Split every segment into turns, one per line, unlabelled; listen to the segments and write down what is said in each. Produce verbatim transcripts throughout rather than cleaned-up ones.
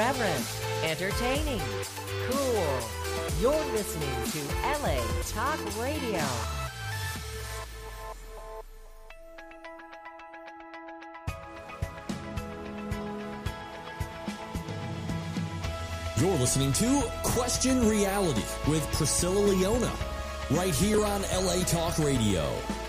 irreverent, entertaining, cool. You're listening to L A Talk Radio.
You're listening to Question Reality with Priscilla Leona, right here on L A Talk Radio.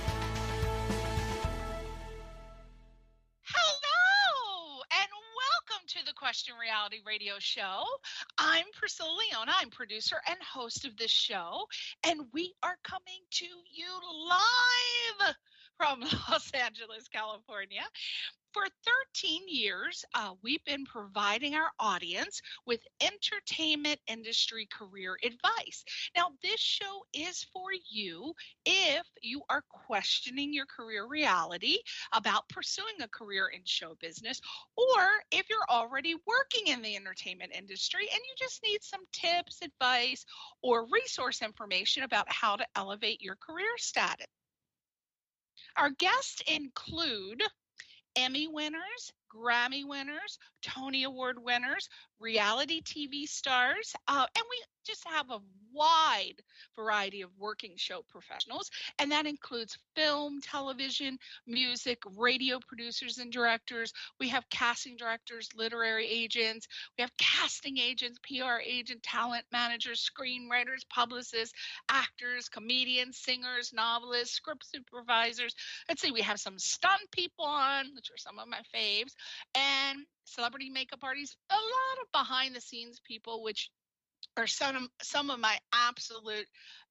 Hello, and welcome to the Question Reality Radio Show. I'm Priscilla Leona. I'm producer and host of this show, and we are coming to you live from Los Angeles, California. For thirteen years, uh, we've been providing our audience with entertainment industry career advice. Now, this show is for you if you are questioning your career reality about pursuing a career in show business, or if you're already working in the entertainment industry and you just need some tips, advice, or resource information about how to elevate your career status. Our guests include Emmy winners, Grammy winners, Tony Award winners, reality T V stars, uh, and we just have a wide variety of working show professionals, and that includes film, television, music, radio producers and directors. We have casting directors, literary agents, we have casting agents, P R agents, talent managers, screenwriters, publicists, actors, comedians, singers, novelists, script supervisors. Let's see, we have some stunt people on, which are some of my faves, and celebrity makeup artists, a lot of behind the scenes people, which are some of, some of my absolute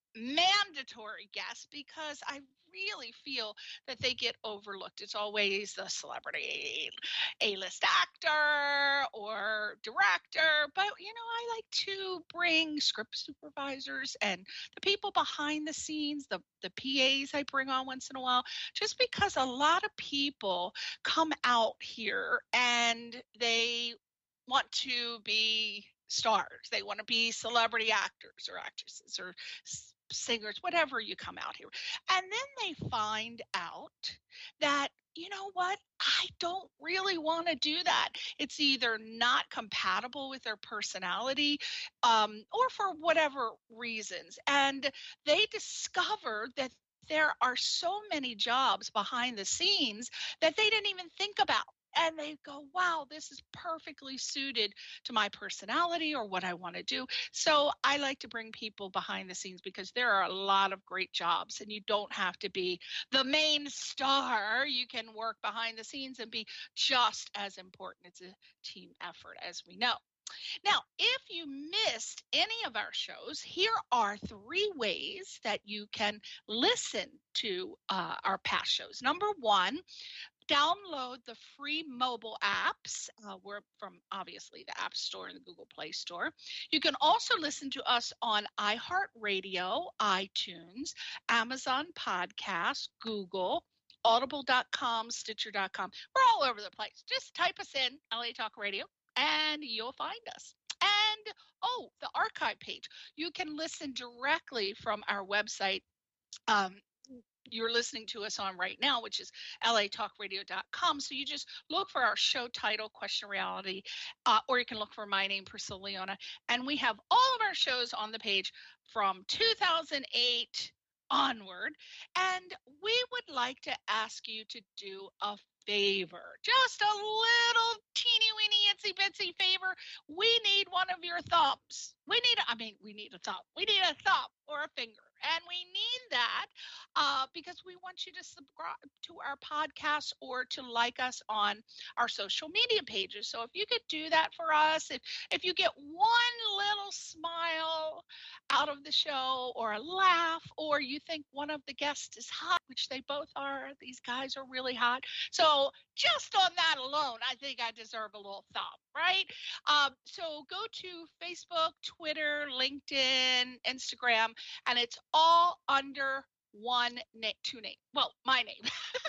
mandatory guests because I really feel that they get overlooked. It's always the celebrity A-list actor or director, but you know, I like to bring script supervisors and the people behind the scenes, the the P As I bring on once in a while, just because a lot of people come out here and they want to be stars. They want to be celebrity actors or actresses or singers, whatever you come out here. And then they find out that, you know what, I don't really want to do that. It's either not compatible with their personality um, or for whatever reasons. And they discover that there are so many jobs behind the scenes that they didn't even think about. And they go, wow, this is perfectly suited to my personality or what I want to do. So I like to bring people behind the scenes because there are a lot of great jobs and you don't have to be the main star. You can work behind the scenes and be just as important. It's a team effort, as we know. Now, if you missed any of our shows, here are three ways that you can listen to uh, our past shows. Number one, download the free mobile apps. Uh, we're from, obviously, the App Store and the Google Play Store. You can also listen to us on iHeartRadio, iTunes, Amazon Podcasts, Google, audible dot com, stitcher dot com. We're all over the place. Just type us in, L A Talk Radio, and you'll find us. And, oh, the archive page. You can listen directly from our website. Um, You're listening to us on right now, which is L A talk radio dot com. So you just look for our show title, Question Reality, uh, or you can look for my name, Priscilla Leona. And we have all of our shows on the page from two thousand eight onward. And we would like to ask you to do a favor, just a little teeny weeny itsy bitsy favor. We need one of your thumbs. We need, I mean, we need a thumb. We need a thumb or a finger. And we need that uh, because we want you to subscribe to our podcast or to like us on our social media pages. So if you could do that for us, if, if you get one little smile out of the show or a laugh, or you think one of the guests is hot, which they both are, these guys are really hot. So just on that alone, I think I deserve a little thumb, right? Um, so go to Facebook, Twitter, LinkedIn, Instagram, and it's all under one name, two names. Well, my name,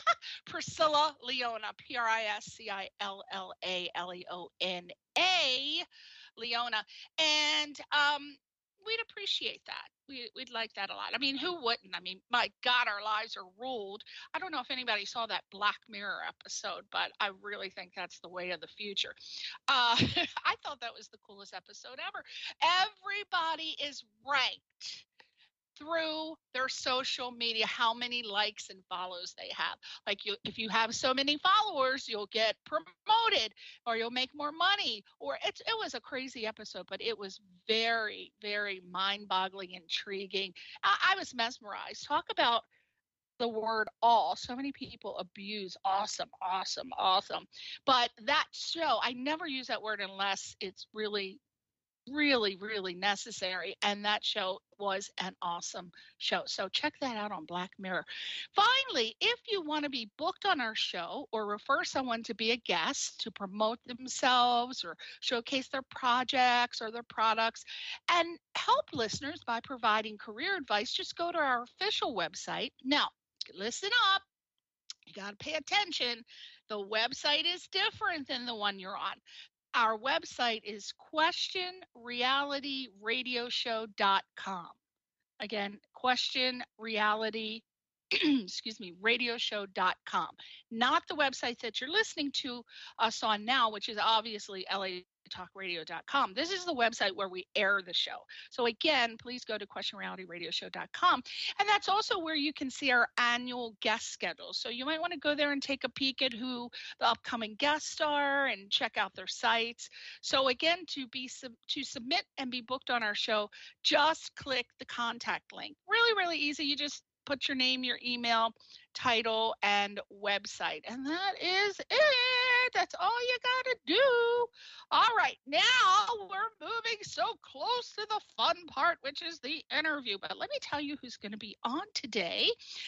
Priscilla Leona, P R I S C I L L A L E O N A, Leona. And um, we'd appreciate that. We, we'd like that a lot. I mean, who wouldn't? I mean, my God, our lives are ruled. I don't know if anybody saw that Black Mirror episode, but I really think that's the way of the future. Uh, I thought that was the coolest episode ever. Everybody is ranked through their social media, how many likes and follows they have. Like, you, if you have so many followers, you'll get promoted or you'll make more money. Or it's, it was a crazy episode, but it was very, very mind-boggling, intriguing. I, I was mesmerized. Talk about the word all. So many people abuse awesome, awesome, awesome. But that show, I never use that word unless it's really really, really necessary. And that show was an awesome show. So check that out on Black Mirror. Finally, if you want to be booked on our show or refer someone to be a guest to promote themselves or showcase their projects or their products and help listeners by providing career advice, just go to our official website. Now, listen up. You got to pay attention. The website is different than the one you're on. Our website is question reality radio show dot com. Again, question reality, excuse me, radio show dot com. Not the website that you're listening to us on now, which is obviously L A talk radio dot com. This is the website where we air the show. So again, please go to question reality radio show dot com. And that's also where you can see our annual guest schedule. So you might want to go there and take a peek at who the upcoming guests are and check out their sites. So again, to be to submit and be booked on our show, just click the contact link. Really, really easy. You just put your name, your email, title, and website. And that is it. That's all you got to do. All right. Now we're moving so close to the fun part, which is the interview. But let me tell you who's going to be on today.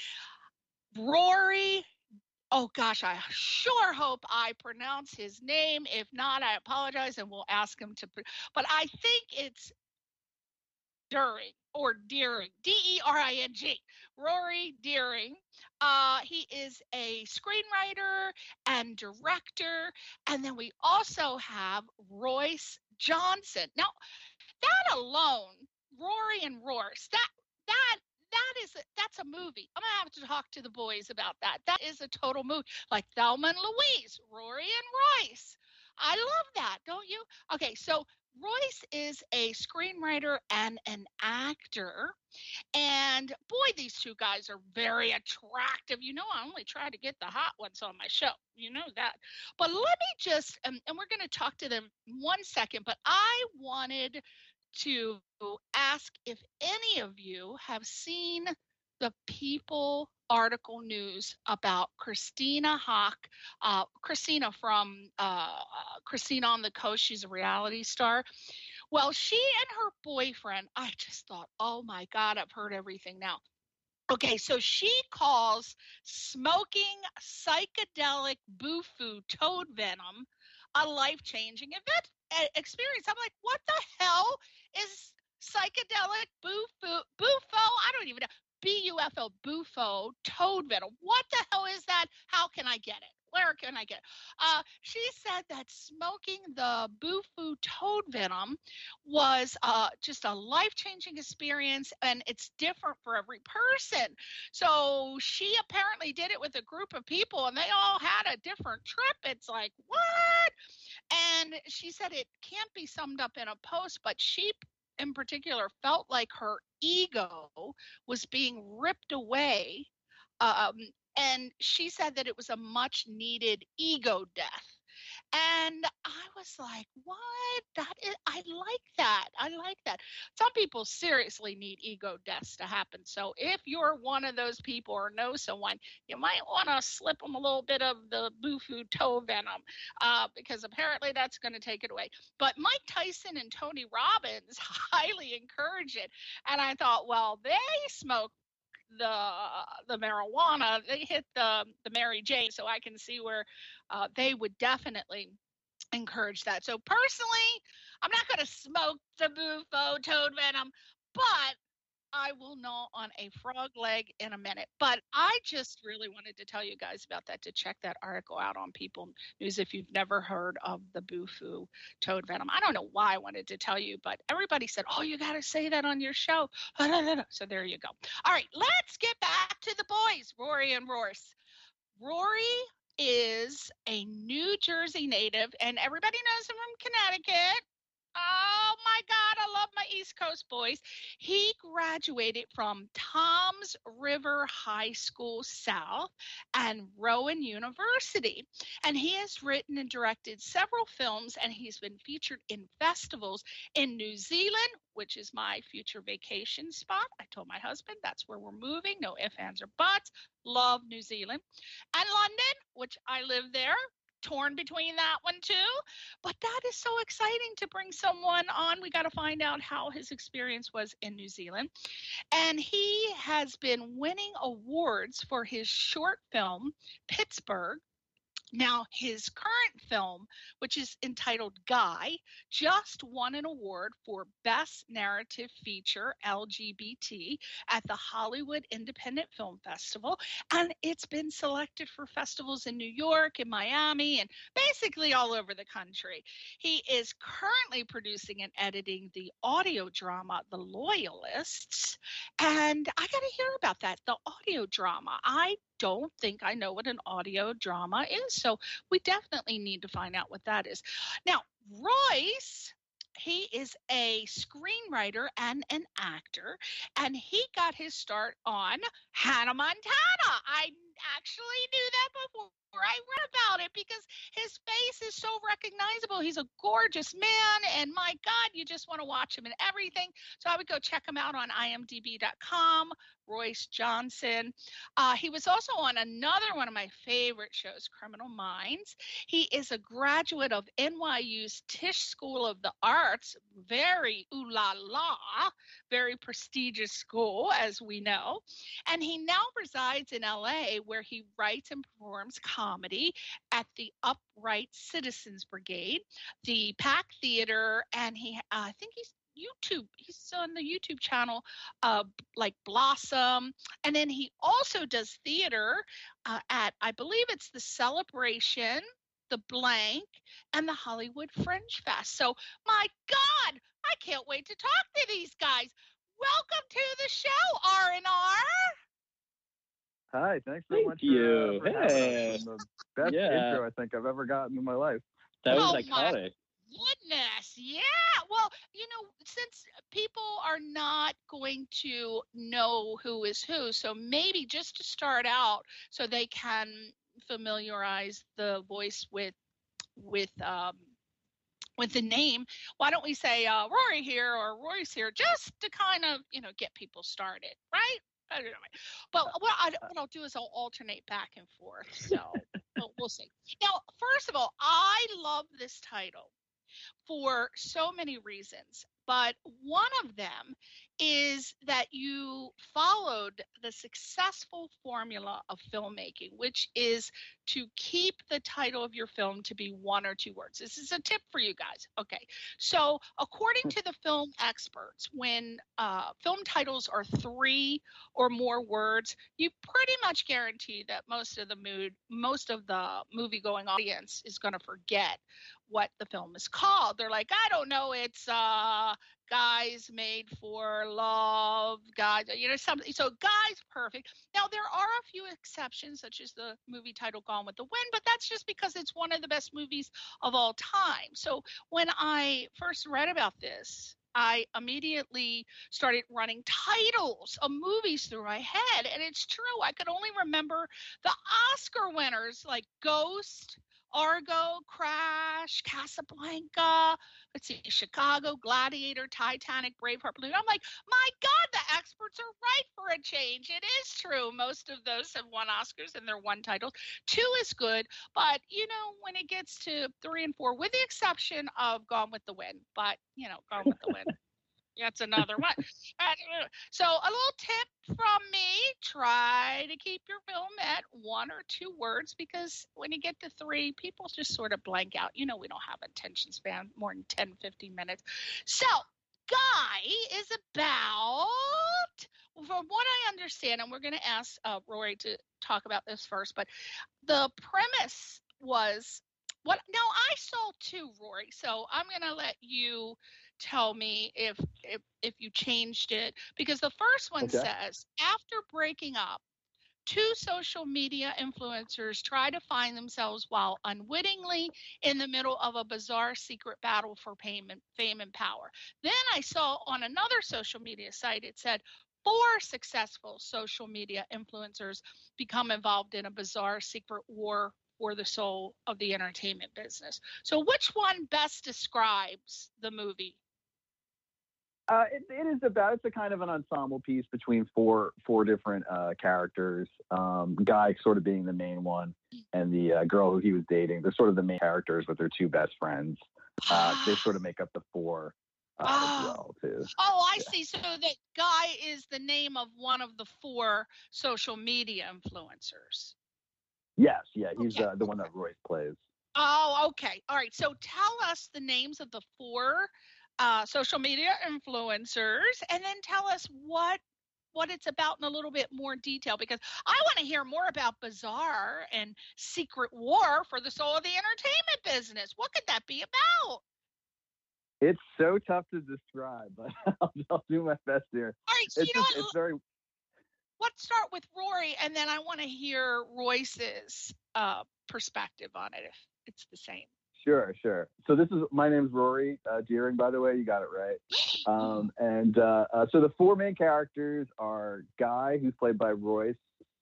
Rory. Oh, gosh, I sure hope I pronounce his name. If not, I apologize, and we'll ask him to. But I think it's Deering or Deering, D E R I N G, Rory Deering. Uh, he is a screenwriter and director. And then we also have Royce Johnson. Now, that alone, Rory and Royce, that, that, that is, a, that's a movie. I'm going to have to talk to the boys about that. That is a total movie. Like Thelma and Louise, Rory and Royce. I love that, don't you? Okay, so Royce is a screenwriter and an actor. And boy, these two guys are very attractive. You know, I only try to get the hot ones on my show. You know that. But let me just, um, and we're going to talk to them one second, but I wanted to ask if any of you have seen the People article news about Christina Hawk, uh, Christina from uh, Christina on the Coast. She's a reality star. Well, she and her boyfriend, I just thought, oh my God, I've heard everything now. Okay, so she calls smoking psychedelic Bufo toad venom a life-changing event experience. I'm like, what the hell is psychedelic Bufo? Bufo? I don't even know. B U F O, Bufo, toad venom. What the hell is that? How can I get it? Where can I get it? Uh, she said that smoking the Bufo toad venom was uh, just a life-changing experience, and it's different for every person. So she apparently did it with a group of people, and they all had a different trip. It's like, what? And she said it can't be summed up in a post, but she in particular felt like her ego was being ripped away. Um, and she said that it was a much needed ego death. And I was like, what? That is, I like that. I like that. Some people seriously need ego deaths to happen. So if you're one of those people or know someone, you might want to slip them a little bit of the Bufo toad venom uh, because apparently that's going to take it away. But Mike Tyson and Tony Robbins highly encourage it. And I thought, well, they smoke the the marijuana, they hit the the Mary Jane, so I can see where uh, they would definitely encourage that. So personally, I'm not going to smoke the Bufo toad venom, but I will gnaw on a frog leg in a minute. But I just really wanted to tell you guys about that, to check that article out on People News if you've never heard of the Bufu toad venom. I don't know why I wanted to tell you, but everybody said, oh, you got to say that on your show. So there you go. All right, let's get back to the boys, Rory and Royce. Rory is a New Jersey native, and everybody knows him from Connecticut. Oh, my God, I love my East Coast boys. He graduated from Toms River High School South and Rowan University. And he has written and directed several films, and he's been featured in festivals in New Zealand, which is my future vacation spot. I told my husband that's where we're moving. No ifs, ands, or buts. Love New Zealand. And London, which I live there. Torn between that one too, but that is so exciting to bring someone on. We got to find out how his experience was in New Zealand. And he has been winning awards for his short film Pittsburgh. Now, his current film, which is entitled Guy, just won an award for Best Narrative Feature L G B T at the Hollywood Independent Film Festival. And it's been selected for festivals in New York and Miami and basically all over the country. He is currently producing and editing the audio drama, The Loyalists. And I got to hear about that, the audio drama. I don't think I know what an audio drama is. So we definitely need to find out what that is. Now, Royce, he is a screenwriter and an actor, and he got his start on Hannah Montana. I actually knew that before I read about it because his face is so recognizable. He's a gorgeous man, and my God, you just want to watch him in everything. So I would go check him out on I M D B dot com, Royce Johnson. Uh, he was also on another one of my favorite shows, Criminal Minds. He is a graduate of N Y U's Tisch School of the Arts, very ooh la la, very prestigious school, as we know. And he now resides in L A, where he writes and performs comedy at the Upright Citizens Brigade, the Pack Theater, and he, uh, I think he's YouTube. He's on the YouTube channel, uh, like Blossom. And then he also does theater uh, at, I believe it's the Celebration, the Blank, and the Hollywood Fringe Fest. So, my God, I can't wait to talk to these guys. Welcome to the show, R and R.
Hi, thanks so
Thank
much
you.
for, uh, for
hey.
having us. The best
Yeah.
intro I think I've ever gotten in my life.
That was
Oh,
iconic.
Goodness, yeah. Well, you know, since people are not going to know who is who, so maybe just to start out, so they can familiarize the voice with with um, with the name. Why don't we say uh, Rory here or Royce here, just to kind of you know get people started, right? I don't know. But what, I, what I'll do is I'll alternate back and forth. So we'll, we'll see. Now, first of all, I love this title for so many reasons, but one of them is that you followed the successful formula of filmmaking, which is to keep the title of your film to be one or two words. This is a tip for you guys. Okay, so according to the film experts, when uh, film titles are three or more words, you pretty much guarantee that most of the mood, most of the movie-going audience is going to forget what the film is called. They're like, I don't know, it's uh Guys Made for Love, guys, you know, something. So Guys, perfect. Now there are a few exceptions, such as the movie title Gone with the Wind, but that's just because it's one of the best movies of all time. So when I first read about this, I immediately started running titles of movies through my head, and it's true. I could only remember the Oscar winners like Ghost, Argo, Crash, Casablanca, let's see, Chicago, Gladiator, Titanic, Braveheart, Balloon. I'm like, my God, the experts are right for a change. It is true. Most of those have won Oscars and they're one titles. Two is good, but, you know, when it gets to three and four, with the exception of Gone with the Wind, but, you know, Gone with the Wind. That's another one. So a little tip from me, try to keep your film at one or two words, because when you get to three, people just sort of blank out. You know, we don't have attention span more than ten, fifteen minutes. So Guy is about, from what I understand, and we're going to ask uh, Rory to talk about this first, but the premise was what? Now I saw two, Rory, so I'm going to let you tell me if if if you changed it, because the first one
Okay.
says after breaking up, two social media influencers try to find themselves while unwittingly in the middle of a bizarre secret battle for payment, fame and power. Then I saw on another social media site, it said four successful social media influencers become involved in a bizarre secret war for the soul of the entertainment business. So which one best describes the movie?
Uh, it, it is about, it's a kind of an ensemble piece between four four different uh, characters. Um, Guy sort of being the main one, and the uh, girl who he was dating. They're sort of the main characters with their two best friends. Uh, they sort of make up the four uh,
Oh.
as well, too.
Oh, I
Yeah.
see. So that Guy is the name of one of the four social media influencers.
Yes, yeah, he's
Okay.
uh, the one that Royce plays.
Oh, okay. All right. So tell us the names of the four uh, social media influencers, and then tell us what what it's about in a little bit more detail, because I want to hear more about Bizarre and Secret War for the soul of the entertainment business. What could that be about?
It's so tough to describe, but I'll, I'll do my best here.
All right. So
It's
you know
just,
what?
it's very
Let's start with Rory, and then I want to hear Royce's uh, perspective on it, if it's the same.
Sure, sure. So this is, my name's Rory uh, Deering, by the way. You got it right. Um, and uh, uh, so the four main characters are Guy, who's played by Royce,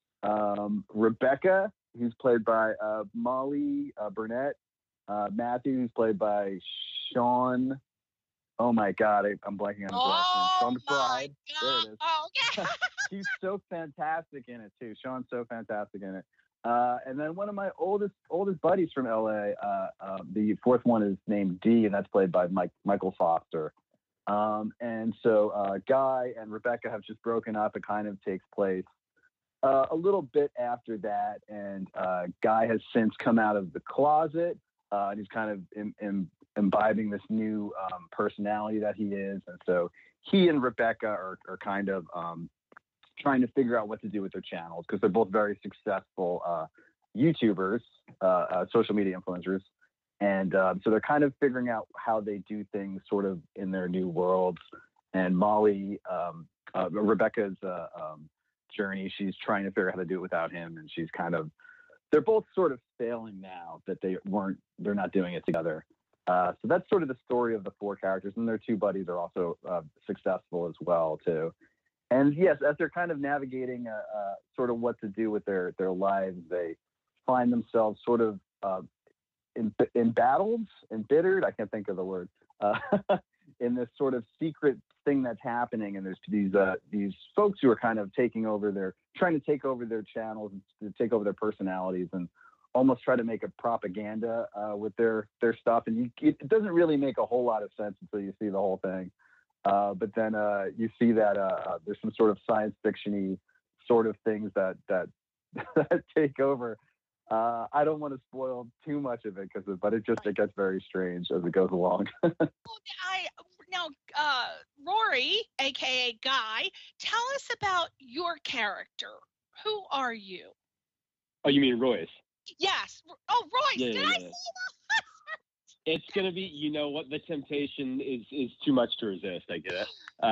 um, Rebecca, who's played by uh, Molly uh, Burnett, uh, Matthew, who's played by Sean. Oh my God, I, I'm blanking on his last name.
Oh
Sean
my
McBride. There
God.
it is.
Oh, yeah.
He's so fantastic in it too. Sean's so fantastic in it. Uh, and then one of my oldest oldest buddies from L A. Uh, uh, the fourth one is named D, and that's played by Mike Michael Foster. Um, and so uh, Guy and Rebecca have just broken up. It kind of takes place uh, a little bit after that, and uh, Guy has since come out of the closet, uh, and he's kind of im- im- imbibing this new um, personality that he is. And so he and Rebecca are, are kind of um, trying to figure out what to do with their channels, because they're both very successful uh, YouTubers, uh, uh, social media influencers. And uh, so they're kind of figuring out how they do things sort of in their new worlds. And Molly, um, uh, Rebecca's uh, um, journey, she's trying to figure out how to do it without him. And she's kind of, they're both sort of failing now that they weren't, they're not doing it together. Uh, so that's sort of the story of the four characters. And their two buddies are also uh, successful as well, too. And yes, as they're kind of navigating uh, uh, sort of what to do with their, their lives, they find themselves sort of uh, in, embattled, embittered, I can't think of the word, uh, in this sort of secret thing that's happening. And there's these uh, these folks who are kind of taking over their, trying to take over their channels, to take over their personalities, and almost try to make a propaganda uh, with their, their stuff. And you, it doesn't really make a whole lot of sense until you see the whole thing. Uh, but then uh, you see that uh, there's some sort of science fiction-y sort of things that that, that take over. Uh, I don't want to spoil too much of it, because, but it just it gets very strange as it goes along.
Well, I now, uh, Rory, aka Guy, tell us about your character. Who are you?
Oh, you mean Royce?
Yes. Oh, Royce.
Yeah,
Did
yeah,
I
yeah.
say that?
It's gonna be, you know what, the temptation is is too much to resist. I get it.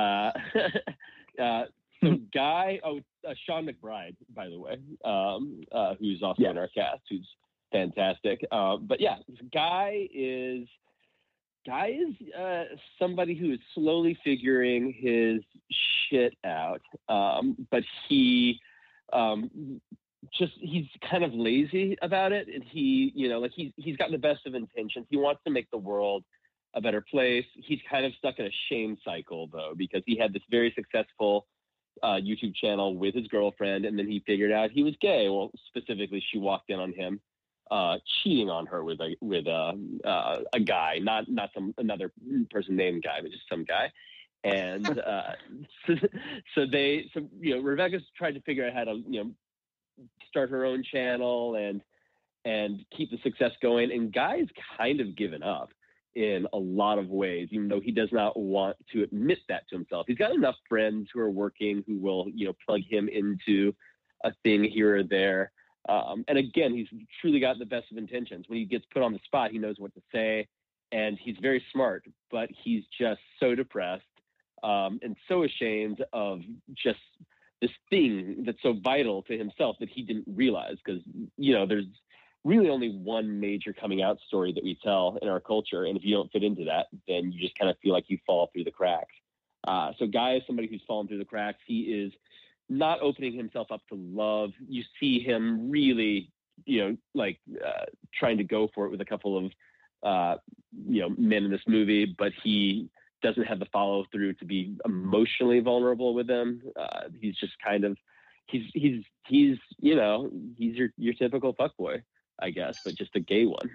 Uh, uh, so Guy, oh, uh, Sean McBride, by the way, um, uh, who's also
Yeah.
in our cast, who's fantastic. Uh, but yeah, Guy is Guy is uh, somebody who is slowly figuring his shit out, um, but he. Um, just he's kind of lazy about it, and he you know like he's he's got the best of intentions. He wants to make the world a better place. He's kind of stuck in a shame cycle, though, because he had this very successful uh YouTube channel with his girlfriend, and then he figured out he was gay. Well, specifically, she walked in on him uh cheating on her with a with a uh, a guy, not not some another person named Guy, but just some guy. And uh so, so they so you know Rebecca's tried to figure out how to you know start her own channel and and keep the success going, and Guy's kind of given up. in a lot of ways, even though he does not want to admit that to himself. He's got enough friends who are working who will, you know, plug him into a thing here or there. Um, and again, he's truly got the best of intentions. When he gets put on the spot, he knows what to say, and he's very smart, but he's just so depressed um, and so ashamed of just this thing that's so vital to himself that he didn't realize. Because, you know, there's really only one major coming out story that we tell in our culture. And if you don't fit into that, then you just kind of feel like you fall through the cracks. Uh, so Guy is somebody who's fallen through the cracks. He is not opening himself up to love. You see him really, you know, like uh, trying to go for it with a couple of, uh, you know, men in this movie, but he doesn't have the follow through to be emotionally vulnerable with them. Uh, he's just kind of, he's, he's, he's, you know, he's your, your typical fuckboy, I guess, but just a gay one.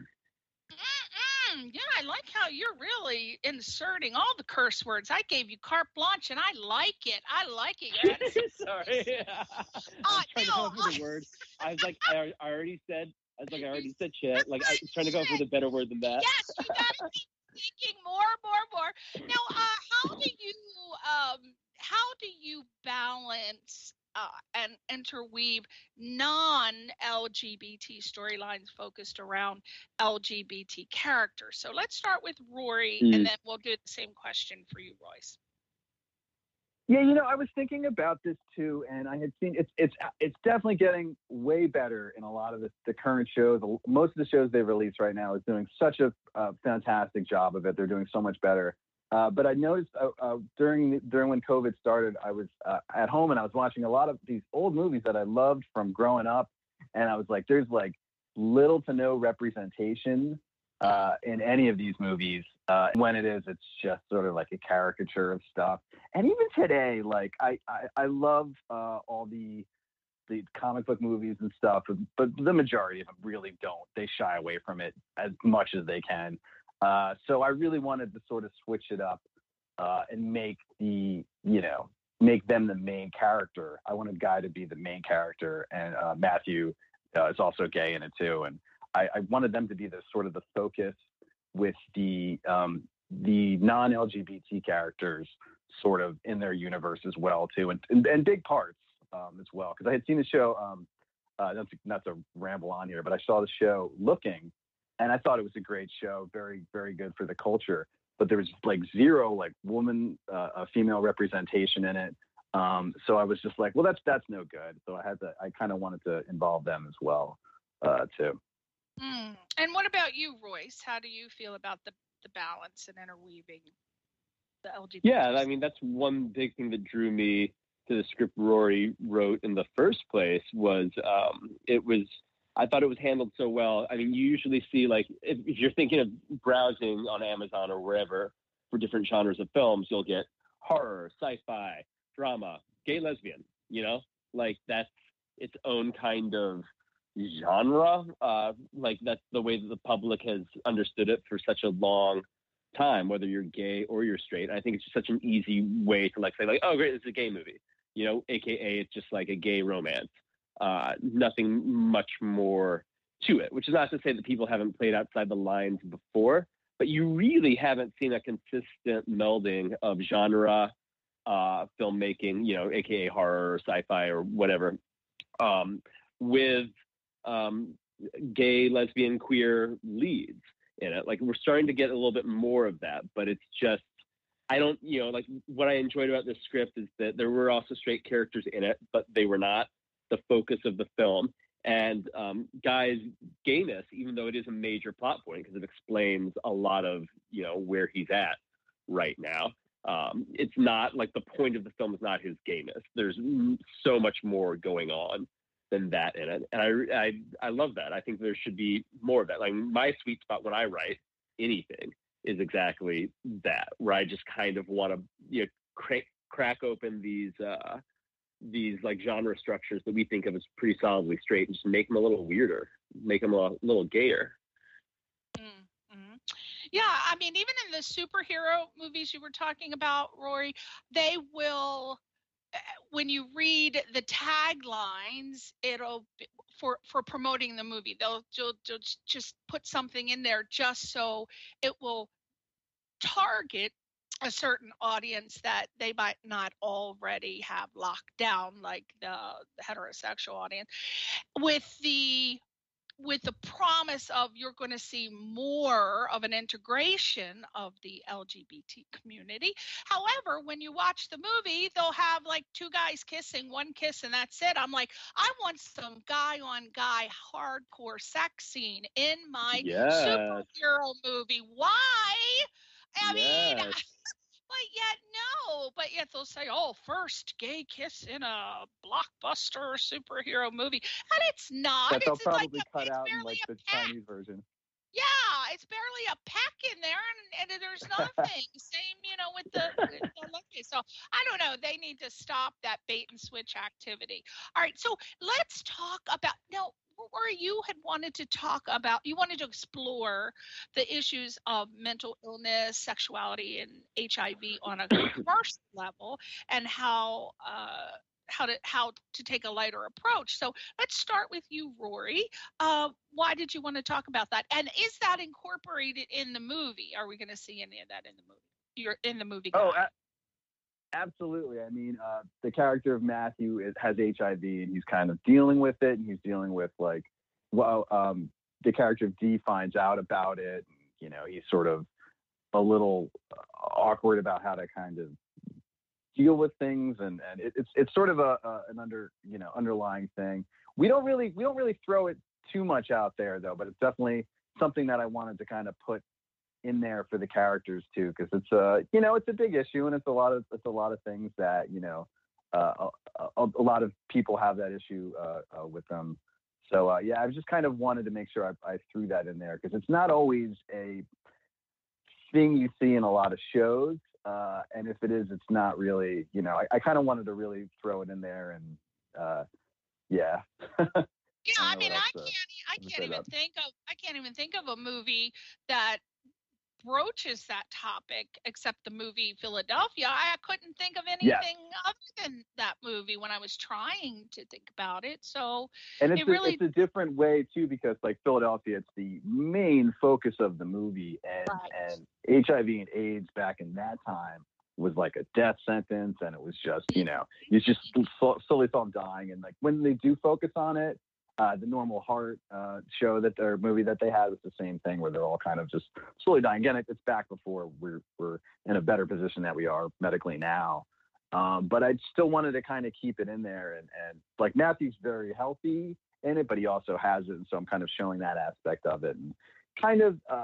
Mm-mm. Yeah, I like how you're really inserting all the curse words. I gave you carte blanche, and I like it. I like it.
Sorry. I was
Uh,
trying to
no,
come up with
I-
a word. I was like, I, I already said, I was like, I already said shit. Like, I was trying to come up with a better word than that.
Yes, you gotta keep thinking more, more, more. Now, uh, how do you, um, how do you balance uh, and interweave non-L G B T storylines focused around L G B T characters? So let's start with Rory,
Mm.
and then we'll do the same question for you, Royce.
Yeah, you know, I was thinking about this too, and I had seen it's it's it's definitely getting way better in a lot of the, the current shows. Most of the shows they release right now is doing such a uh, fantastic job of it. They're doing so much better. Uh, but I noticed uh, uh, during during when COVID started, I was uh, at home and I was watching a lot of these old movies that I loved from growing up, and I was like, there's like little to no representation uh, in any of these movies. Uh, when it is, it's just sort of like a caricature of stuff. And even today, like I, I, I love uh, all the the comic book movies and stuff, but the majority of them really don't. They shy away from it as much as they can. Uh, so I really wanted to sort of switch it up uh, and make the, you know, make them the main character. I wanted Guy to be the main character, and uh, Matthew uh, is also gay in it too. And I, I wanted them to be the sort of the focus, with the um, the non-L G B T characters sort of in their universe as well too, and and, and big parts um, as well. Because I had seen the show, um, uh, not, to, not to ramble on here, but I saw the show Looking, and I thought it was a great show, very very good for the culture. But there was like zero like woman, uh, uh, female representation in it. Um, so I was just like, well, that's that's no good. So I had to, I kind of wanted to involve them as well uh, too.
Mm. And what about you, Royce? How do you feel about the, the balance and interweaving the L G B T?
Yeah, I mean, that's one big thing that drew me to the script Rory wrote in the first place was um, it was, I thought it was handled so well. I mean, you usually see, like, if, if you're thinking of browsing on Amazon or wherever for different genres of films, you'll get horror, sci-fi, drama, gay, lesbian, you know? Like, that's its own kind of genre. Uh, like, that's the way that the public has understood it for such a long time, whether you're gay or you're straight. I think it's just such an easy way to, like, say, like, oh, great, it's a gay movie, you know, A K A it's just like a gay romance. Uh, nothing much more to it, which is not to say that people haven't played outside the lines before, but you really haven't seen a consistent melding of genre uh, filmmaking, you know, A K A horror or sci-fi or whatever, um, with um, gay, lesbian, queer leads in it. Like, we're starting to get a little bit more of that, but it's just, I don't, you know, like, what I enjoyed about this script is that there were also straight characters in it, but they were not the focus of the film. And um, Guy's gayness, even though it is a major plot point because it explains a lot of, you know, where he's at right now, um, it's not like the point of the film is not his gayness. There's so much more going on than that in it. And I, I, I love that. I think there should be more of that. Like, my sweet spot when I write anything is exactly that, where I just kind of want to, you know, crack, crack open these, uh, these like genre structures that we think of as pretty solidly straight and just make them a little weirder, make them a little gayer.
Mm-hmm. Yeah, I mean, even in the superhero movies you were talking about, Rory, they will, when you read the taglines, it'll for for promoting the movie, they'll, they'll, they'll just put something in there just so it will target a certain audience that they might not already have locked down, like the heterosexual audience, with the with the promise of you're going to see more of an integration of the L G B T community. However, when you watch the movie, they'll have like two guys kissing, one kiss, and that's it. I'm like, I want some guy on guy hardcore sex scene in my
Yes.
superhero movie. Why? I mean,
Yes.
but yet no, but yet they'll say, oh, first gay kiss in a blockbuster superhero movie. And it's not.
That they'll
it's, it's like
probably
a,
cut
it's
out in
barely
like
a
the
peck.
Chinese version.
Yeah, it's barely a peck in there, and, and there's nothing. Same, you know, with the, with the lucky. So I don't know. They need to stop that bait and switch activity. All right, so let's talk about now. Where you had wanted to talk about, you wanted to explore the issues of mental illness, sexuality, and H I V on a commercial level, and how uh, how to how to take a lighter approach. So let's start with you, Rory. Uh, why did you want to talk about that? And is that incorporated in the movie? Are we going to see any of that in the movie? You're in the movie.
Oh,
guide.
a- absolutely. I mean, uh, the character of Matthew is, has H I V, and he's kind of dealing with it, and he's dealing with like, well, um, the character of Dee finds out about it. And, you know, he's sort of a little awkward about how to kind of deal with things, and and it, it's it's sort of a, a an under you know underlying thing. We don't really we don't really throw it too much out there though, but it's definitely something that I wanted to kind of put in there for the characters too, because it's a you know it's a big issue, and it's a lot of it's a lot of things that you know uh, a, a, a lot of people have that issue uh, uh, with them. So uh, yeah, I just kind of wanted to make sure I, I threw that in there, because it's not always a thing you see in a lot of shows. Uh, and if it is, it's not really, you know, I, I kind of wanted to really throw it in there, and uh, yeah.
Yeah, I, I mean,
else,
I
uh,
can't, I can't even
about.
think of, I can't even think of a movie that broaches that topic except the movie Philadelphia. I, I couldn't think of anything
Yes.
other than that movie when I was trying to think about it. So,
and it's
it
a,
really,
it's a different way too, because like Philadelphia, it's the main focus of the movie, and
right.
and H I V and AIDS back in that time was like a death sentence, and it was just you know you just slowly saw them dying, and like when they do focus on it. Uh, the Normal Heart uh, show that their movie that they had was the same thing, where they're all kind of just slowly dying. Again, it, it's back before we're we're in a better position that we are medically now. Um, but I still wanted to kind of keep it in there, and and like Matthew's very healthy in it, but he also has it, and so I'm kind of showing that aspect of it, and kind of uh,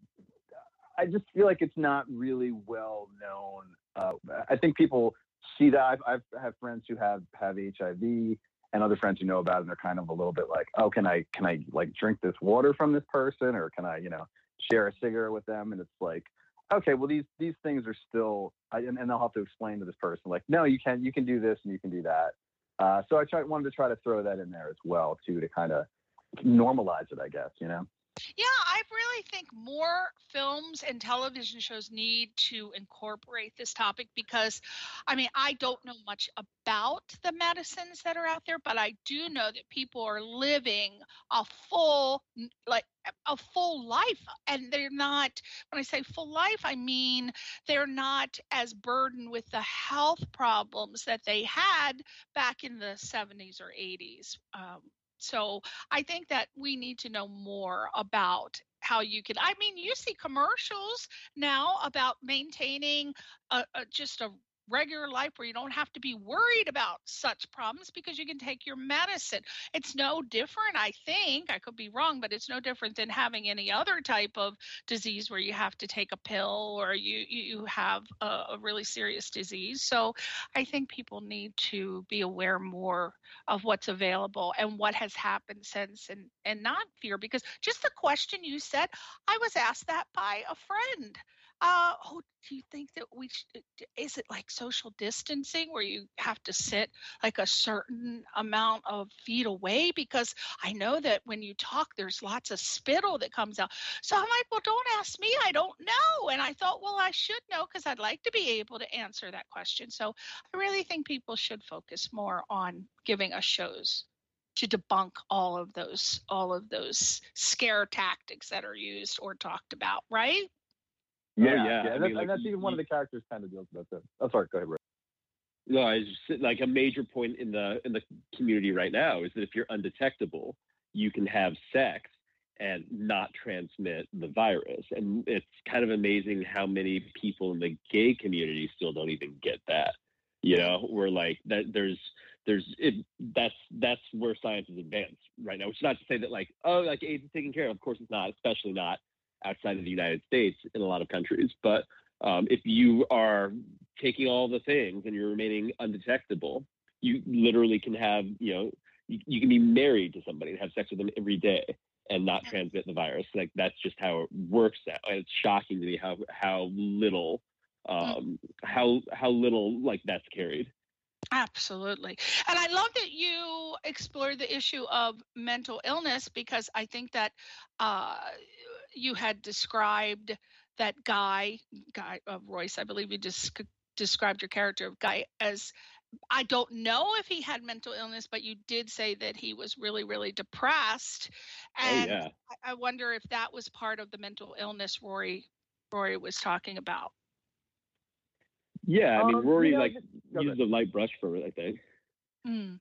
I just feel like it's not really well known. Uh, I think people see that. I've, I've I have friends who have have H I V. And other friends who know about it, and they're kind of a little bit like, oh, can I, can I like drink this water from this person, or can I, you know, share a cigarette with them? And it's like, okay, well, these, these things are still, and, and they'll have to explain to this person, like, no, you can, you can do this and you can do that. Uh, so I tried, wanted to try to throw that in there as well, too, to kind of normalize it, I guess, you know?
Yeah, I really think more films and television shows need to incorporate this topic, because, I mean, I don't know much about the medicines that are out there, but I do know that people are living a full, like a full life, and they're not, when I say full life, I mean, they're not as burdened with the health problems that they had back in the seventies or eighties. Um, So I think that we need to know more about how you can, I mean, you see commercials now about maintaining a, a, just a regular life where you don't have to be worried about such problems because you can take your medicine. It's no different, I think, I could be wrong, but it's no different than having any other type of disease where you have to take a pill, or you, you have a, a really serious disease. So I think people need to be aware more of what's available and what has happened since, and, and not fear, because just the question you said, I was asked that by a friend. Uh, oh, do you think that we should, is it like social distancing where you have to sit like a certain amount of feet away? Because I know that when you talk, there's lots of spittle that comes out. So I'm like, well, don't ask me. I don't know. And I thought, well, I should know, because I'd like to be able to answer that question. So I really think people should focus more on giving us shows to debunk all of those, all of those scare tactics that are used or talked about, right?
Yeah,
oh, yeah.
yeah.
I
And,
mean,
that's,
like,
and that's even
you,
one of the characters kind of deals with that. Oh, sorry, go ahead, Ray.
No, it's just like a major point in the in the community right now is that if you're undetectable, you can have sex and not transmit the virus. And it's kind of amazing how many people in the gay community still don't even get that. You know, we're like that. There's there's it, that's that's where science is advanced right now. Which is not to say that like oh like AIDS is taken care of. Of course it's not, especially not outside of the United States in a lot of countries. But um, if you are taking all the things and you're remaining undetectable, you literally can have, you know, you, you can be married to somebody and have sex with them every day and not transmit the virus. Like that's just how it works now. And it's shocking to me how how little um how how little like that's carried.
Absolutely. And I love that you explored the issue of mental illness, because I think that uh, you had described that guy, guy of Royce, I believe you just described your character of Guy as, I don't know if he had mental illness, but you did say that he was really, really depressed. And
oh, yeah.
I, I wonder if that was part of the mental illness Rory, Rory was talking about.
Yeah, I mean,
Um,
Rory
you know,
like
no,
uses a light brush for it, I think.
Mm.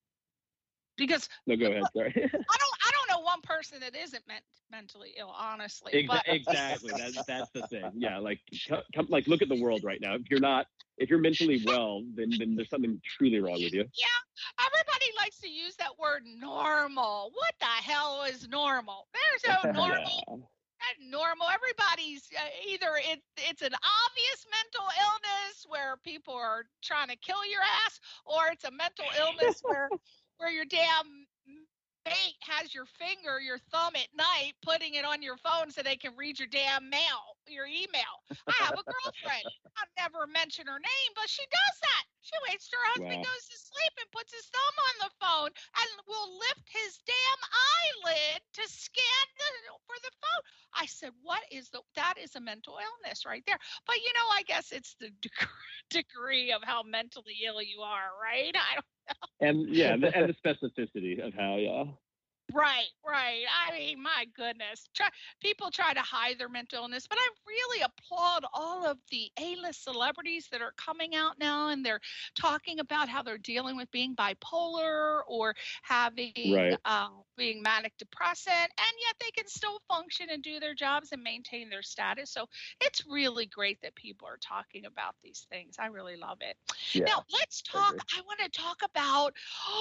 Because
no, go ahead. Sorry.
I don't, I don't know one person that isn't ment- mentally ill, honestly.
Exa-
but
exactly. That's that's the thing. Yeah, like come, like look at the world right now. If you're not, if you're mentally well, then then there's something truly wrong with you.
Yeah, everybody likes to use that word normal. What the hell is normal? There's no normal.
Yeah.
Normal. Everybody's uh, either it, it's an obvious mental illness where people are trying to kill your ass, or it's a mental illness where where your damn mate has your finger, your thumb at night, putting it on your phone so they can read your damn mail, your email. I have a girlfriend. I'll never mention her name, but she does that. She waits till her husband
Wow.
goes to sleep and puts his thumb on the phone and will lift his damn eyelid to scan the, for the phone. I said, what is the, that is a mental illness right there. But, you know, I guess it's the degree, degree of how mentally ill you are, right? I don't
And yeah, the, and the specificity of how, yeah.
Right, right. I mean, my goodness. Try, people try to hide their mental illness, but I really applaud all of the A-list celebrities that are coming out now, and they're talking about how they're dealing with being bipolar or having
Right.
uh, being manic depressant, and yet they can still function and do their jobs and maintain their status. So it's really great that people are talking about these things. I really love it.
Yeah,
now, let's
I
talk.
agree.
I want to talk about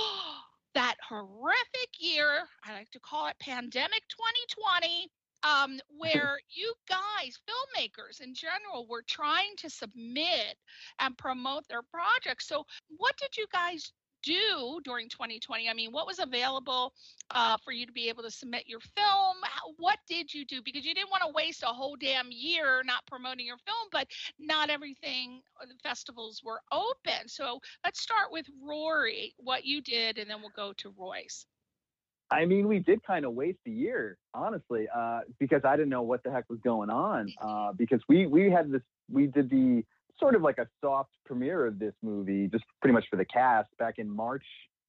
that horrific year, I like to call it pandemic twenty twenty, um, where you guys, filmmakers in general, were trying to submit and promote their projects. So what did you guys do during twenty twenty? I mean, what was available uh, for you to be able to submit your film? How, what did you do? Because you didn't want to waste a whole damn year not promoting your film, but not everything, the festivals were open. So let's start with Rory, what you did, and then we'll go to Royce.
I mean, we did kind of waste a year, honestly, uh, because I didn't know what the heck was going on. Uh, because we we had this, we did the sort of like a soft premiere of this movie, just pretty much for the cast, back in March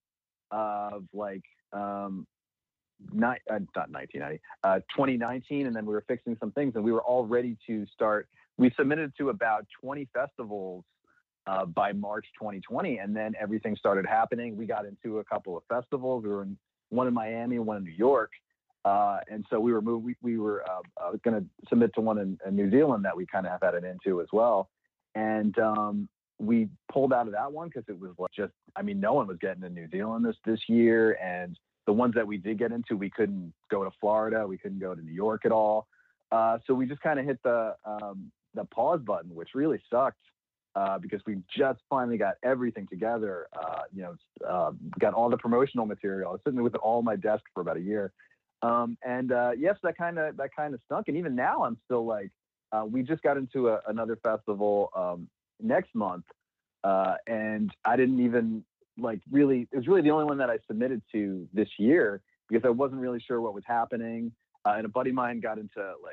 of like um, not uh, not nineteen ninety, uh, twenty nineteen, and then we were fixing some things, and we were all ready to start. We submitted to about twenty festivals uh, by March twenty twenty, and then everything started happening. We got into a couple of festivals. We were in one in Miami, one in New York. Uh, and so we were moved, we, we were uh, uh, going to submit to one in, in New Zealand that we kind of have had it into as well. And um, we pulled out of that one because it was just, I mean, no one was getting to New Zealand this, this year. And the ones that we did get into, we couldn't go to Florida. We couldn't go to New York at all. Uh, so we just kind of hit the, um, the pause button, which really sucked. Uh, because we just finally got everything together, uh, you know, uh, got all the promotional material. I was sitting with it all on my desk for about a year. Um, and uh, yes, that kind of that kind of stunk. And even now I'm still like, uh, we just got into a, another festival um, next month. Uh, and I didn't even like really, it was really the only one that I submitted to this year because I wasn't really sure what was happening. Uh, and a buddy of mine got into like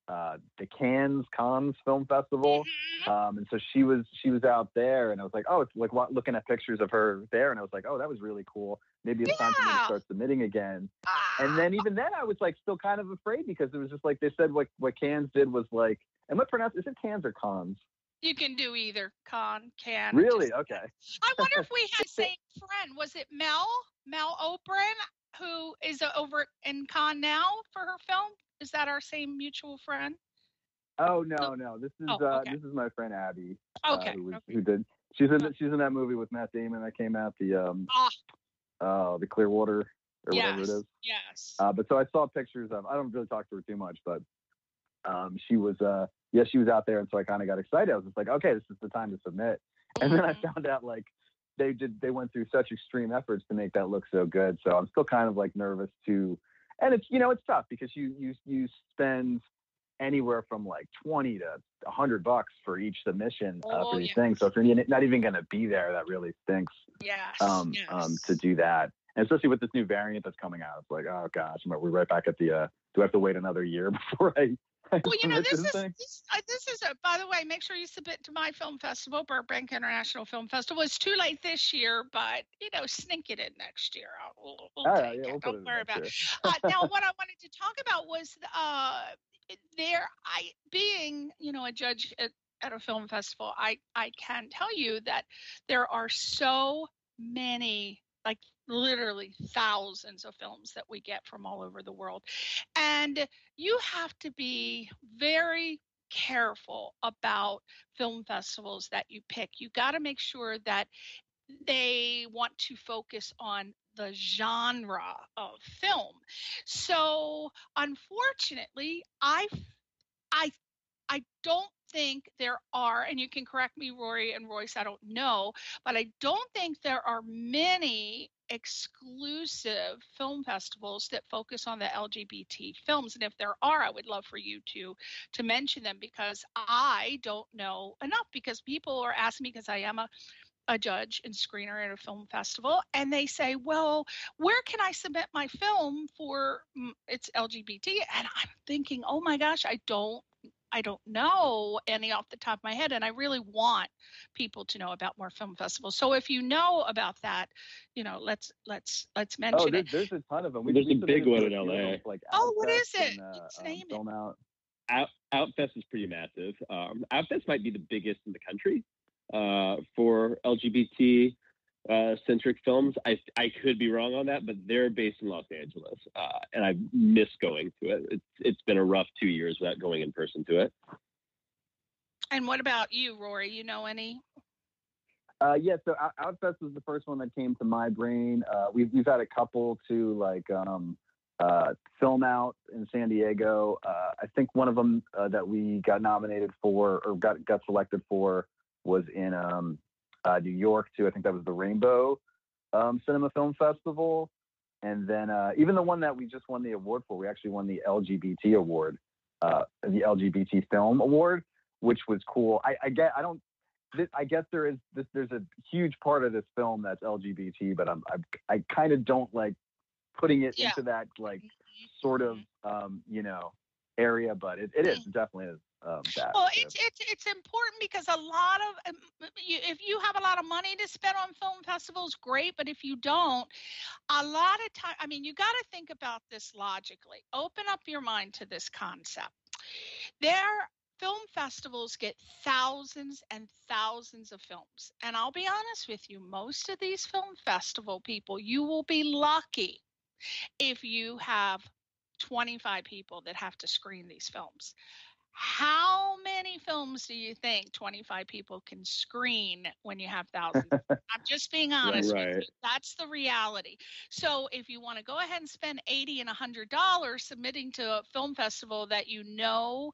uh, the Cannes Cannes Film Festival,
Mm-hmm.
um, and so she was she was out there, and I was like, oh, it's like wa- looking at pictures of her there, and I was like, oh, that was really cool. Maybe it's time for me to
Yeah.
start submitting again.
Ah,
And then even then, I was like still kind of afraid because it was just like they said what what Cannes did was like, and what pronounced is it Cannes or Cannes?
you can do either. Con, can.
Really?
just-
Okay.
I wonder if we had the same friend. Was it Mel? Mel Oberon, who is uh, over in Con now for her film? Is that our same mutual friend?
Oh no, no. This is
Oh,
uh,
okay.
this is my friend Abby.
Okay.
Uh, who, was,
okay.
who did? She's in she's in that movie with Matt Damon that came out, the um
Ah,
uh the Clearwater or whatever
yes.
it is.
Yes.
Uh, but so I saw pictures of. I don't really talk to her too much, but um she was uh yeah she was out there, and so I kind of got excited. I was just like, okay, this is the time to submit. And then I
Mhm.
found out like they did they went through such extreme efforts to make that look so good. So I'm still kind of like nervous to, and it's you know it's tough because you you you spend anywhere from like twenty to a hundred bucks for each submission uh,
Oh,
for these
yes.
things. So if you're not even going to be there, that really stinks.
Yes.
Um,
yes.
um, to do that, and especially with this new variant that's coming out, it's like, oh gosh, we're right back at the. Uh, do I have to wait another year before I? I
Well, you know,
submit
this
this
is
thing?
this, uh, this is a. By the way, make sure you submit to my film festival, Burbank International Film Festival. It's too late this year, but you know, sneak it in next year. I'll, we'll we'll
All
take
right, yeah,
it.
we'll put
Don't
it in
worry
next
about
year.
it. Uh, now, what I wanted to talk about was uh, there. I being you know a judge at, at a film festival, I I can tell you that there are so many, like literally thousands of films that we get from all over the world, and you have to be very careful about film festivals that you pick. You got to make sure that they want to focus on the genre of film. So, unfortunately, I I I don't think there are, and you can correct me, Rory and Royce, I don't know, but I don't think there are many exclusive film festivals that focus on the L G B T films. And if there are, I would love for you to to mention them, because I don't know enough, because people are asking me, because I am a a judge and screener at a film festival, and they say, well, where can I submit my film for mm, it's L G B T? And I'm thinking, oh my gosh, I don't I don't know any off the top of my head, and I really want people to know about more film festivals. So if you know about that, you know, let's let's let's mention
Oh,
it.
there's, there's a ton of them. We,
There's
we
a big
submitted
one
to
in
few of
L A.
them, Like
Oh, what
Outfest
is it?
and, uh,
Let's
um,
name it.
Film Out.
Out, Outfest is pretty massive. Um, Outfest might be the biggest in the country uh, for L G B T uh, centric films. I I could be wrong on that, but they're based in Los Angeles, uh, and I miss going to it. It's it's been a rough two years without going in person to it.
And what about you, Rory? You know any?
Uh, yeah, so Out- Outfest was the first one that came to my brain. Uh, we've we've had a couple to like um, uh, Film Out in San Diego. Uh, I think one of them uh, that we got nominated for or got got selected for was in um, uh, New York too. I think that was the Rainbow um, Cinema Film Festival. And then uh, even the one that we just won the award for, we actually won the L G B T award, uh, the L G B T Film Award, which was cool. I, I get, I don't, this, I guess there is this, there's a huge part of this film that's L G B T, but I'm, I, I kind of don't like putting it
Yeah.
into that like sort of, um, you know, area, but it, it is it definitely is um, that.
Well,
so.
it's it's it's important because a lot of um, you, if you have a lot of money to spend on film festivals, great. But if you don't, a lot of time, I mean, you got to think about this logically. Open up your mind to this concept. There, film festivals get thousands and thousands of films, and I'll be honest with you, most of these film festival people, you will be lucky if you have twenty-five people that have to screen these films. How many films do you think twenty-five people can screen when you have thousands? I'm just being honest
Right.
with you. That's the reality. So if you want to go ahead and spend eighty and one hundred dollars submitting to a film festival that you know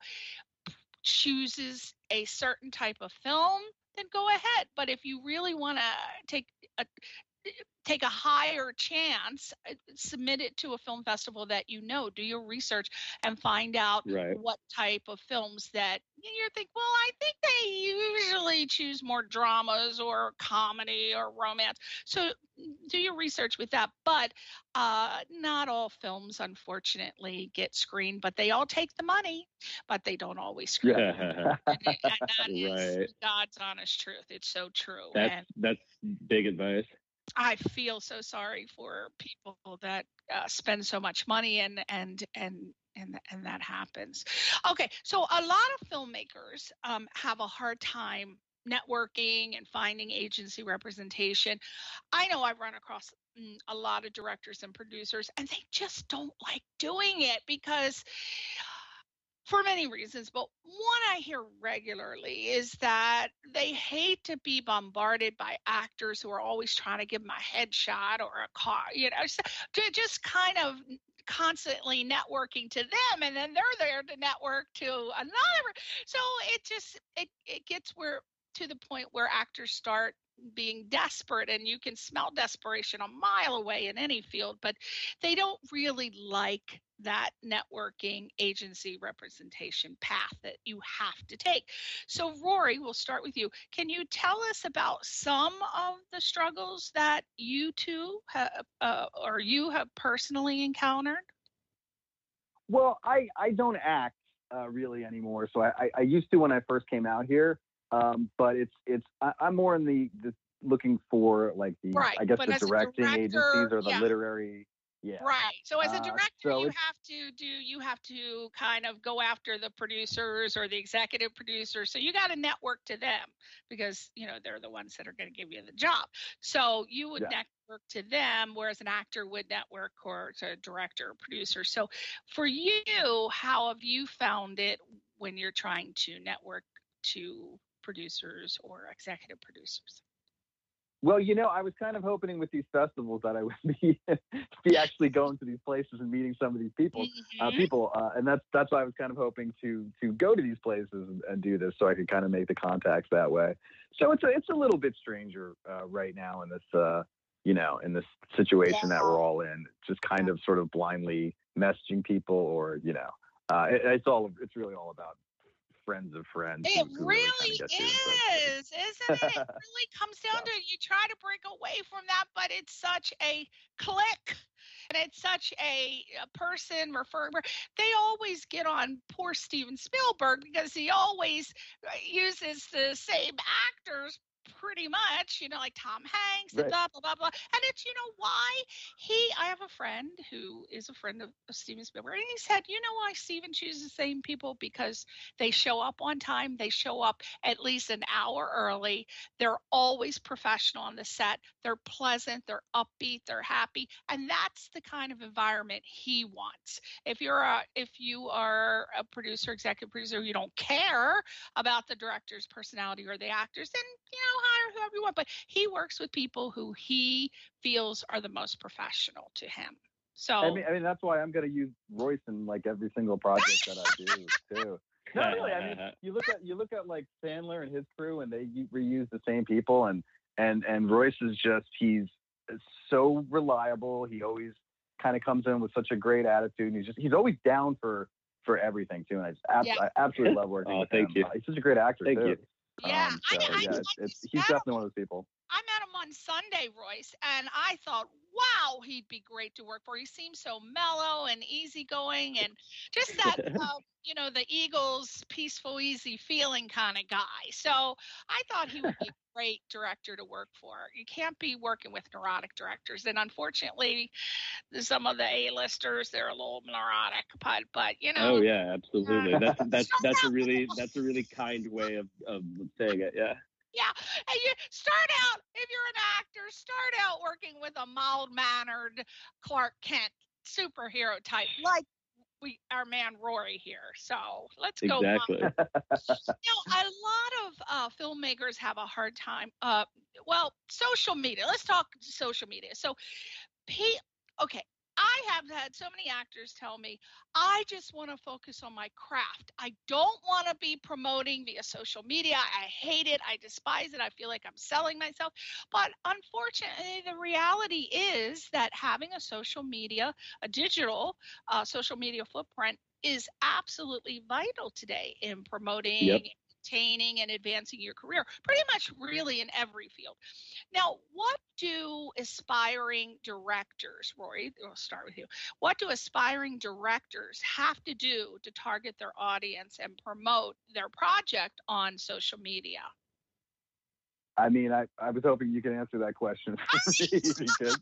chooses a certain type of film, then go ahead. But if you really want to take a take a higher chance, submit it to a film festival that you know, do your research and find out
Right.
what type of films that you think, well, I think they usually choose more dramas or comedy or romance. So do your research with that. But uh, not all films, unfortunately, get screened, but they all take the money, but they don't always screen.
Yeah.
and, and that is
Right.
God's honest truth. It's so true.
That's
and
that's big advice.
I feel so sorry for people that uh, spend so much money and and and and and that happens. Okay, so a lot of filmmakers um, have a hard time networking and finding agency representation. I know I've run across mm, a lot of directors and producers, and they just don't like doing it because for many reasons, but one I hear regularly is that they hate to be bombarded by actors who are always trying to give them a headshot or a car, you know, so to just kind of constantly networking to them, and then they're there to network to another. So it just it it gets where to the point where actors start being desperate, and you can smell desperation a mile away in any field, but they don't really like that networking agency representation path that you have to take. So Rory, we'll start with you. Can you tell us about some of the struggles that you two have, uh, or you have personally encountered?
Well, I, I don't act uh, really anymore. So I, I, I used to when I first came out here, um, but it's it's I, I'm more in the, the looking for like the
Right,
I guess
but
the
as a
directing
director,
agencies or the
yeah.
literary. Yeah.
Right. So as a
Uh,
director,
so
you
it's-
have to do, you have to kind of go after the producers or the executive producers. So you got to network to them because, you know, they're the ones that are going to give you the job. So you would
Yeah.
network to them, whereas an actor would network or to a director or producer. So for you, how have you found it when you're trying to network to producers or executive producers?
Well, you know, I was kind of hoping with these festivals that I would be be actually going to these places and meeting some of these people, uh,
Mhm.
people, uh, and that's that's why I was kind of hoping to to go to these places and, and do this, so I could kind of make the contacts that way. So it's a it's a little bit stranger uh, right now in this, uh, you know, in this situation that we're all in, just kind of sort of blindly messaging people, or you know, uh, it, it's all it's really all about friends of friends.
It
who, who
really
really kind of get you.
is, isn't it? It really comes down to you try to break away from that, but it's such a click and it's such a, a person referring. They always get on poor Steven Spielberg because he always uses the same actors pretty much, you know, like Tom Hanks and
Right.
blah, blah, blah, blah. And it's, you know, why he, I have a friend who is a friend of, of Steven Spielberg, and he said, you know why Steven chooses the same people? Because they show up on time. They show up at least an hour early. They're always professional on the set. They're pleasant. They're upbeat. They're happy. And that's the kind of environment he wants. If you're a, if you are a producer, executive producer, you don't care about the director's personality or the actors, then, you know, hire whoever you want. But he works with people who he feels are the most professional to him. So
I mean, I mean that's why I'm going to use Royce in like every single project that I do too. No, really. I mean, you look at you look at like Sandler and his crew, and they reuse the same people, and and and Royce is just he's so reliable. He always kind of comes in with such a great attitude, and he's just he's always down for for everything too. And I just ab-
Yeah.
I absolutely love working
Oh,
with
thank
him.
you.
Uh, he's such a great actor
Thank
too.
you.
yeah,
Um,
I,
so,
I,
yeah,
I
it's, it's
just
he's
met
definitely
him.
one of those people.
I met him on Sunday, Royce, and I thought, wow, he'd be great to work for. He seems so mellow and easygoing, and just that, uh, you know, the Eagles peaceful, easy feeling kind of guy. So I thought he would be a great director to work for. You can't be working with neurotic directors, and unfortunately, some of the A-listers, they're a little neurotic, but but you know.
Oh yeah, absolutely.
uh,
That's that's
start
that's a
out
really
with-
that's a really kind way of, of saying it. Yeah.
Yeah, and you start out, if you're an actor, start out working with a mild-mannered Clark Kent superhero type, like we our man Rory here. So let's go.
Exactly.
You know, a lot of uh, filmmakers have a hard time. Uh, well, social media. Let's talk social media. So, P- okay, I I have had so many actors tell me, I just want to focus on my craft. I don't want to be promoting via social media. I hate it. I despise it. I feel like I'm selling myself. But unfortunately, the reality is that having a social media, a digital uh, social media footprint is absolutely vital today in promoting,
Yep.
maintaining, and advancing your career, pretty much really in every field. Now, what do aspiring directors, Rory, we'll start with you. What do aspiring directors have to do to target their audience and promote their project on social media?
I mean, I, I was hoping you could answer that question for me because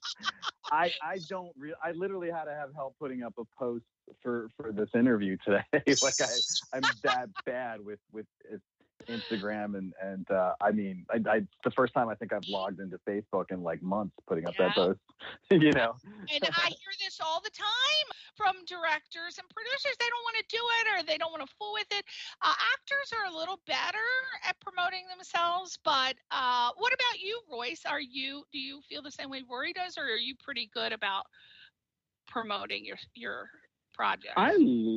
I I don't really, I literally had to have help putting up a post for, for this interview today. Like I, I'm that bad with, with Instagram and, and uh, I mean, I, I, the first time I think I've logged into Facebook in like months putting up
Yeah.
that post, you know.
And I hear this all the time from directors and producers. They don't want to do it or they don't want to fool with it. Uh, actors are a little better at promoting themselves, but uh, what about you, Royce? Are you, do you feel the same way Rory does, or are you pretty good about promoting your your project?
I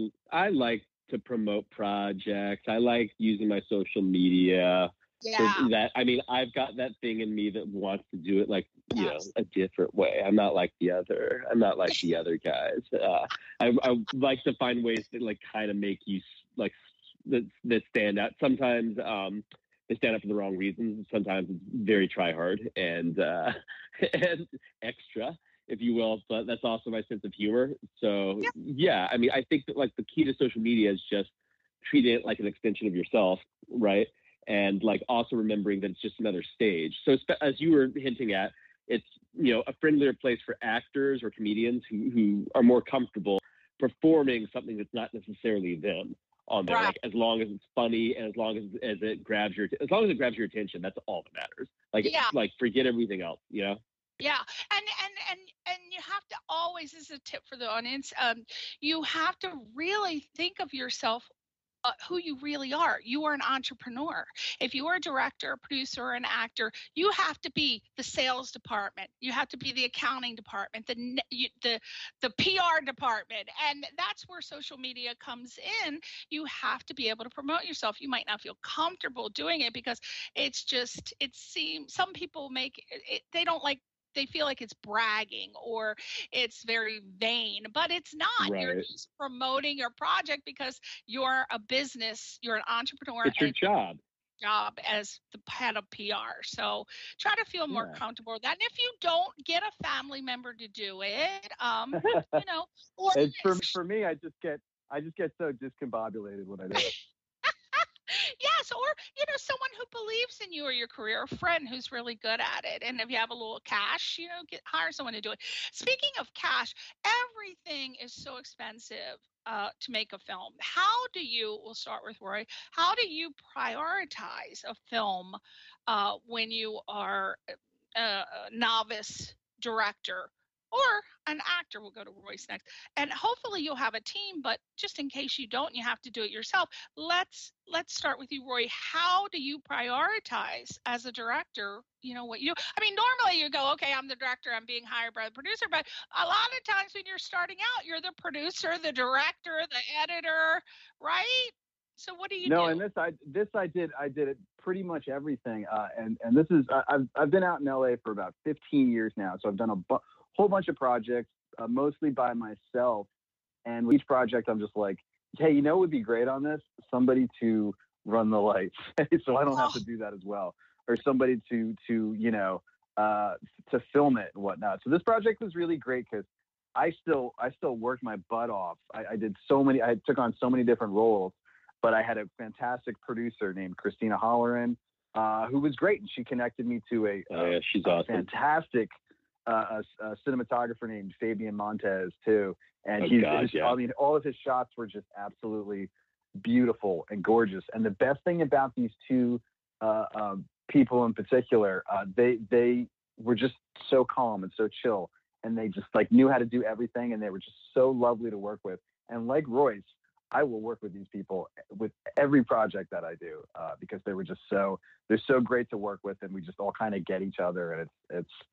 I like to promote projects. I like using my social media.
Yeah.
For that, I mean, I've got that thing in me that wants to do it like, you
Yes.
know, a different way. I'm not like the other. I'm not like the other guys. Uh, I, I like to find ways that like kind of make you like that, that stand out. Sometimes um, they stand up for the wrong reasons. Sometimes it's very try hard and uh, and extra, if you will. But that's also my sense of humor. So
Yeah.
yeah, I mean, I think that like the key to social media is just treating it like an extension of yourself, right? And like also remembering that it's just another stage. So as you were hinting at, it's, you know, a friendlier place for actors or comedians who, who are more comfortable performing something that's not necessarily them on there.
Right.
Like as long as it's funny and as long as, as it grabs your, as long as it grabs your attention, that's all that matters. Like,
Yeah.
like forget everything else, you know?
Yeah, and and and and you have to always, this is a tip for the audience, um, you have to really think of yourself uh, who you really are. You are an entrepreneur. If you are a director, producer, or an actor, you have to be the sales department. You have to be the accounting department, the ne- you, the the P R department, and that's where social media comes in. You have to be able to promote yourself. You might not feel comfortable doing it because it's just, it seems, some people make it, they don't like, they feel like it's bragging or it's very vain, but it's not.
Right.
You're just promoting your project because you're a business, you're an entrepreneur,
It's your
and
job.
job as the head of P R. So try to feel more
Yeah.
comfortable with that. And if you don't, get a family member to do it, um, you know, or
It's for for me. I just get I just get so discombobulated when I do it.
yes, or you know, someone who believes in you or your career, a friend who's really good at it. And if you have a little cash, you know, get hire someone to do it. Speaking of cash, everything is so expensive uh, to make a film. How do you? We'll start with Roy. How do you prioritize a film uh, when you are a, a novice director? Or an actor? Will go to Royce next. And hopefully you'll have a team, but just in case you don't, you have to do it yourself. Let's let's start with you, Roy. How do you prioritize as a director? You know what you, I mean, normally you go, okay, I'm the director, I'm being hired by the producer, but a lot of times when you're starting out, you're the producer, the director, the editor, right? So what do you
no,
do?
and this I this I did I did it pretty much everything. Uh, and and this is I, I've I've been out in L A for about fifteen years now, so I've done a bu- whole bunch of projects, uh, mostly by myself. And with each project, I'm just like, hey, you know, what would be great on this? Somebody to run the lights, so I don't have to do that as well, or somebody to to you know uh, to film it and whatnot. So this project was really great because I still I still worked my butt off. I, I did so many. I took on so many different roles. But I had a fantastic producer named Christina Holleran, uh, who was great. And she connected me to a,
Oh, yeah, she's
a
awesome.
fantastic uh, a, a cinematographer named Fabian Montez, too. And
Oh,
he's,
God,
his,
yeah.
I mean, all of his shots were just absolutely beautiful and gorgeous. And the best thing about these two uh, um, people in particular, uh, they they were just so calm and so chill. And they just like knew how to do everything. And they were just so lovely to work with. And like Royce, I will work with these people with every project that I do uh, because they were just so, they're so great to work with, and we just all kind of get each other, and it's, it's,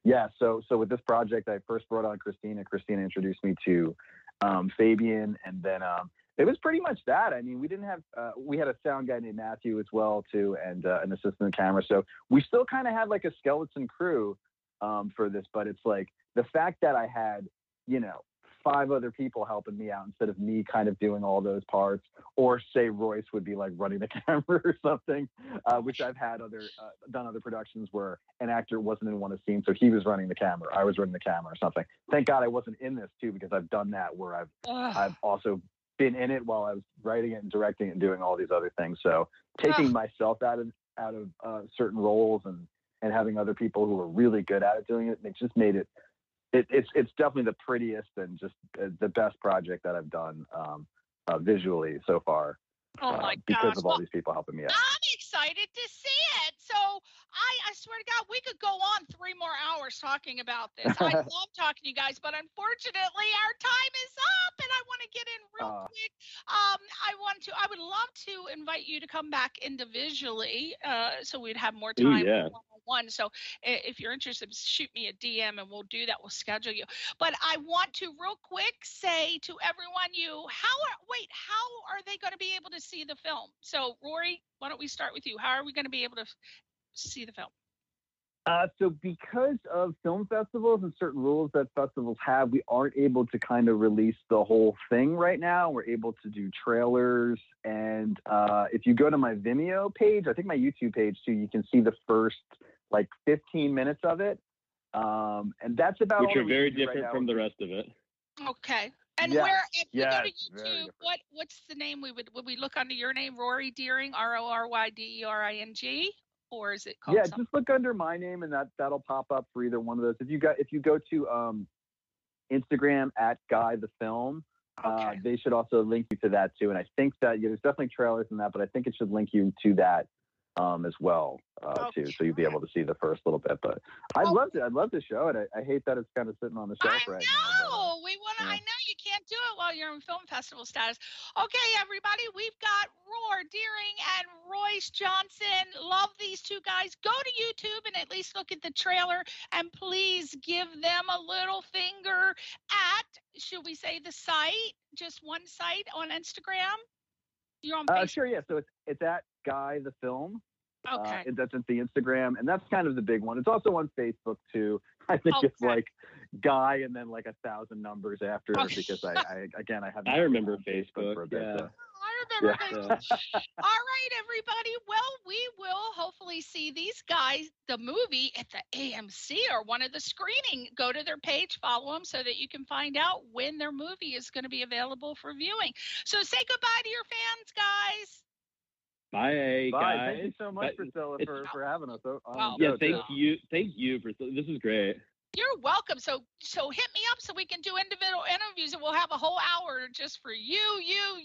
yeah, so so with this project, I first brought on Christina. Christina introduced me to um, Fabian, and then um, it was pretty much that. I mean, we didn't have uh, we had a sound guy named Matthew as well too, and uh, an assistant camera. So we still kind of had like a skeleton crew um, for this, but it's like the fact that I had, you know, five other people helping me out instead of me kind of doing all those parts, or say Royce would be like running the camera or something, uh, which I've had other uh, done other productions where an actor wasn't in one of the scenes, so he was running the camera, I was running the camera or something. Thank God I wasn't in this too, because I've done that where I've Ugh. I've also been in it while I was writing it and directing it and doing all these other things. So taking Ugh. myself out of out of uh, certain roles and and having other people who were really good at it doing it, it just made it. It, it's it's definitely the prettiest and just uh, the best project that I've done um, uh, visually so far.
Oh my
uh, because
gosh.
of all
well,
these people helping me out.
I'm excited to see it. So I, I swear to God, we could go on three more hours talking about this. I love talking to you guys, but unfortunately our time is up, and I want to get in real uh, quick. Um, I want to. I would love to invite you to come back individually, uh, so we'd have more time.
Ooh, yeah.
One. So if you're interested, shoot me a D M and we'll do that. We'll schedule you. But I want to real quick say to everyone, you, how are, wait, how are they going to be able to see the film? So Rory, why don't we start with you? How are we going to be able to see the film?
Uh, so because of film festivals and certain rules that festivals have, we aren't able to kind of release the whole thing right now. We're able to do trailers. And uh, if you go to my Vimeo page, I think my YouTube page too, you can see the first like fifteen minutes of it. Um, and that's about
Which
all
are very different
right
from the rest of it.
Okay. And
yes.
where, if you
yes.
go to YouTube, what what's the name we would, would we look under your name, Rory Deering, R O R Y D E R I N G? Or is it called
Yeah,
something?
just look under my name and that, that'll pop up for either one of those. If you got, if you go to um, Instagram at Guy the Film, uh,
okay.
they should also link you to that too. And I think that yeah, there's definitely trailers in that, but I think it should link you to that um, as well uh,
okay.
too. So you'll be able to see the first little bit. But I oh. loved it. I love to show it. I, I hate that it's kind of sitting on the shelf
I
right
know.
now. But, uh,
we want to.
yeah.
I know you can't do it while you're in film festival status. Okay, everybody, we've got Roar Deering and Royce Johnson. Love these two guys. Go to YouTube and at least look at the trailer, and please give them a little finger at, should we say the site, just one site on Instagram? You're on Facebook?
Uh, sure, yeah. So it's it's at Guy the Film.
Okay.
Uh, that's at the Instagram, and that's kind of the big one. It's also on Facebook too. I think
okay.
it's like Guy and then like a thousand numbers after
okay.
because I, I again I have.
I remember Facebook. For a bit,
yeah.
so.
I remember yeah. Facebook. All right, everybody. Well, we will hopefully see these guys, the movie at the A M C or one of the screening. Go to their page, follow them so that you can find out when their movie is going to be available for viewing. So say goodbye to your fans, guys.
Bye,
Bye.
guys.
Thank you so much, Priscilla, for, for having us. On
wow.
Yeah, thank too. you. Thank you, Priscilla. This is great.
You're welcome. So so hit me up so we can do individual interviews, and we'll have a whole hour just for you, you,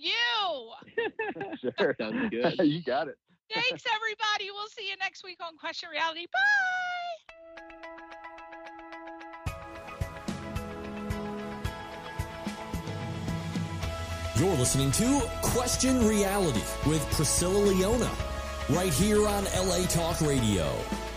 you.
Sure.
Sounds good.
You got it.
Thanks, everybody. We'll see you next week on Question Reality. Bye.
You're listening to Question Reality with Priscilla Leona, right here on L A Talk Radio.